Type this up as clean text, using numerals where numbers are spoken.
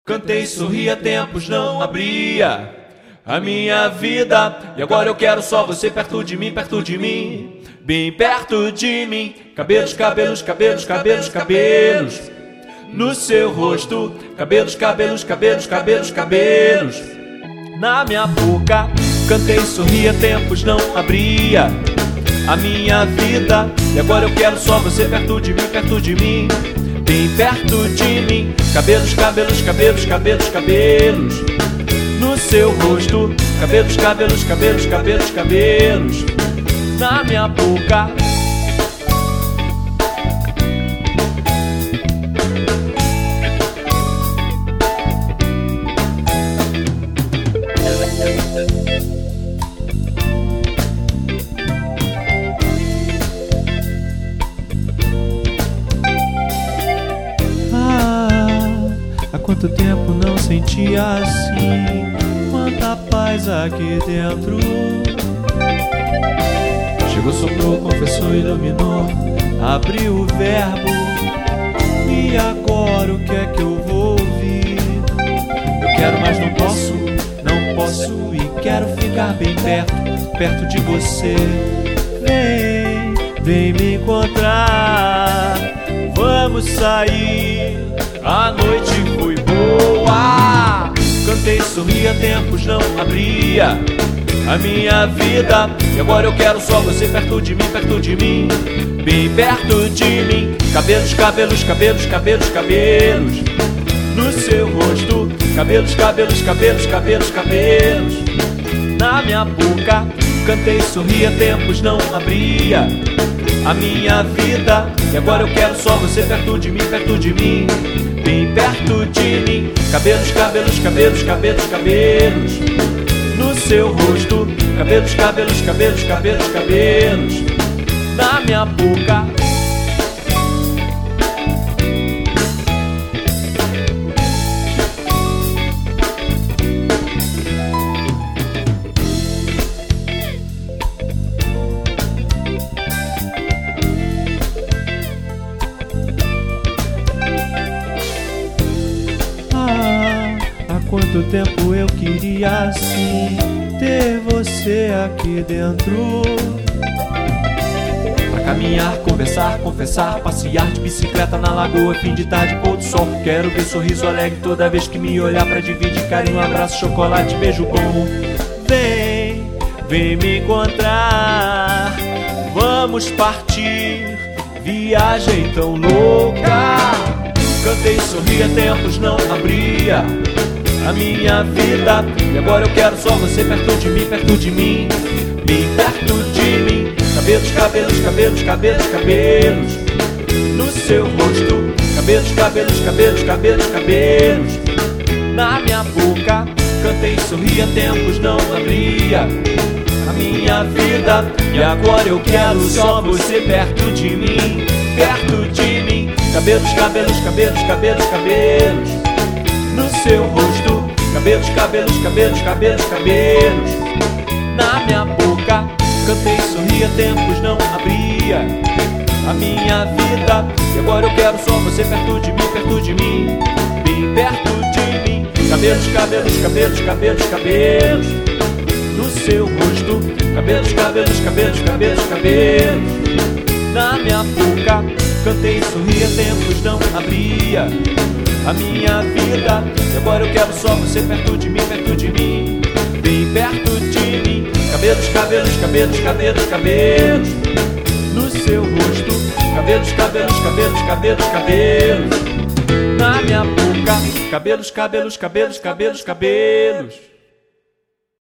Cantei, sorria, tempos não abria a minha vida. E agora eu quero só você perto de mim, bem perto de mim. Cabelos, cabelos, cabelos, cabelos, cabelos no seu rosto. Cabelos, cabelos, cabelos, cabelos, cabelos na minha boca. Cantei, sorria, tempos não abria a minha vida. E agora eu quero só você perto de mim, bem perto de mim. Cabelos, cabelos, cabelos, cabelos, cabelos no seu rosto. Cabelos, cabelos, cabelos, cabelos, cabelos na minha boca. Há quanto tempo não sentia assim, quanta paz aqui dentro. Chegou, soprou, confessou, iluminou, abriu o verbo. E agora o que é que eu vou ouvir? Eu quero, mas não posso, não posso. E quero ficar bem perto, perto de você. Vem, vem me encontrar, vamos sair. A noite foi boa. Cantei, sorria, tempos não abria a minha vida. E agora eu quero só você perto de mim, bem perto de mim. Cabelos, cabelos, cabelos, cabelos, cabelos no seu rosto. Cabelos, cabelos, cabelos, cabelos, cabelos na minha boca. Cantei, sorria, tempos não abria a minha vida. E agora eu quero só você perto de mim, bem perto de mim. Cabelos, cabelos, cabelos, cabelos, cabelos no seu rosto. Cabelos, cabelos, cabelos, cabelos, cabelos na minha boca. Há quanto tempo eu queria assim ter você aqui dentro. Pra caminhar, conversar, confessar, passear de bicicleta na lagoa, fim de tarde, pôr do sol. Quero ver sorriso alegre toda vez que me olhar, pra dividir carinho, abraço, chocolate, beijo bom. Vem, vem me encontrar, vamos partir, viagem tão louca. Cantei, sorria, tempos não abria a minha vida. E agora eu quero só você perto de mim, bem perto de mim. Cabelos, cabelos, cabelos, cabelos, cabelos no seu rosto. Cabelos, cabelos, cabelos, cabelos, cabelos na minha boca. Cantei, sorria, tempos não abria a minha vida. E agora eu quero só você perto de mim, perto de mim. Cabelos, cabelos, cabelos, cabelos, cabelos no seu rosto. Cabelos, cabelos, cabelos, cabelos, cabelos na minha boca. Cantei, sorria, tempos não abria a minha vida. E agora eu quero só você perto de mim, bem perto de mim. Cabelos, cabelos, cabelos, cabelos, cabelos no seu rosto. Cabelos, cabelos, cabelos, cabelos, cabelos na minha boca. Cantei, sorria, tempos não abria a minha vida. E agora eu quero só você perto de mim, bem perto de mim. Cabelos, cabelos, cabelos, cabelos, cabelos no seu rosto. Cabelos, cabelos, cabelos, cabelos, cabelos na minha boca. Cabelos, cabelos, cabelos, cabelos, cabelos